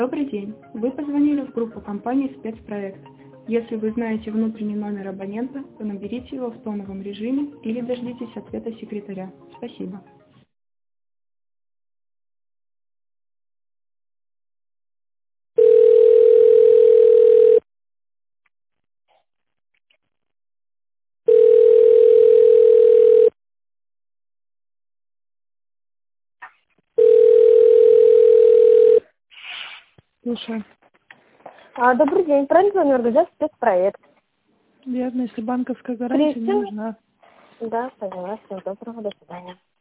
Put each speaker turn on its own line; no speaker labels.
Добрый день. Вы позвонили в группу компании «Спецпроект». Если вы знаете внутренний номер абонента, то наберите его в тоновом режиме или дождитесь ответа секретаря. Спасибо.
Слушай,
Добрый день, правильно звоню, организация спецпроект.
верно, если банковская гарантия не
Кристина?
нужна.
Да, поняла, всего доброго, до свидания.